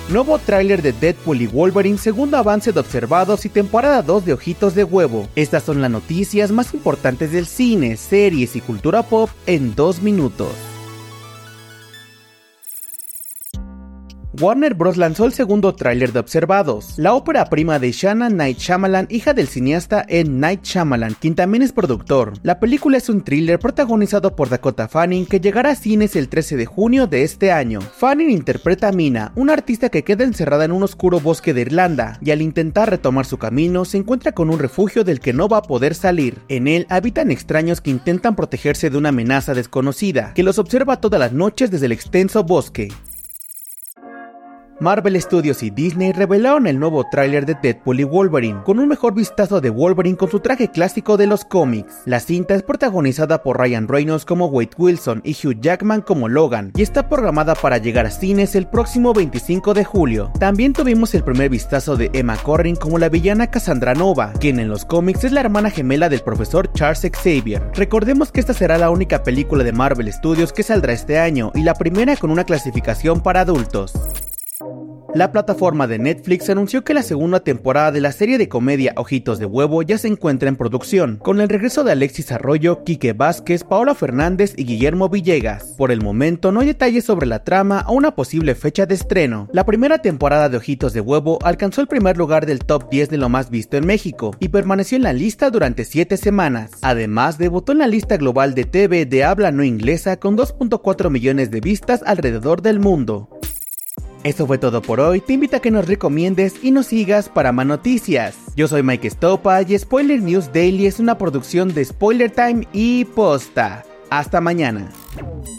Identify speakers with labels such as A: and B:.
A: Nuevo tráiler de Deadpool y Wolverine, segundo avance de Observados y temporada 2 de Ojitos de Huevo. Estas son las noticias más importantes del cine, series y cultura pop en 2 minutos. Warner Bros. Lanzó el segundo tráiler de Observados, la ópera prima de Shannon Night Shyamalan, hija del cineasta M. Night Shyamalan, quien también es productor. La película es un thriller protagonizado por Dakota Fanning que llegará a cines el 13 de junio de este año. Fanning interpreta a Mina, una artista que queda encerrada en un oscuro bosque de Irlanda, y al intentar retomar su camino se encuentra con un refugio del que no va a poder salir. En él habitan extraños que intentan protegerse de una amenaza desconocida, que los observa todas las noches desde el extenso bosque. Marvel Studios y Disney revelaron el nuevo tráiler de Deadpool y Wolverine, con un mejor vistazo de Wolverine con su traje clásico de los cómics. La cinta es protagonizada por Ryan Reynolds como Wade Wilson y Hugh Jackman como Logan, y está programada para llegar a cines el próximo 25 de julio. También tuvimos el primer vistazo de Emma Corrin como la villana Cassandra Nova, quien en los cómics es la hermana gemela del profesor Charles Xavier. Recordemos que esta será la única película de Marvel Studios que saldrá este año, y la primera con una clasificación para adultos. La plataforma de Netflix anunció que la segunda temporada de la serie de comedia Ojitos de Huevo ya se encuentra en producción, con el regreso de Alexis Arroyo, Quique Vázquez, Paola Fernández y Guillermo Villegas. Por el momento no hay detalles sobre la trama o una posible fecha de estreno. La primera temporada de Ojitos de Huevo alcanzó el primer lugar del top 10 de lo más visto en México y permaneció en la lista durante 7 semanas. Además, debutó en la lista global de TV de habla no inglesa con 2.4 millones de vistas alrededor del mundo. Eso fue todo por hoy, te invito a que nos recomiendes y nos sigas para más noticias. Yo soy Mike Estopa y Spoiler News Daily es una producción de Spoiler Time y Posta. Hasta mañana.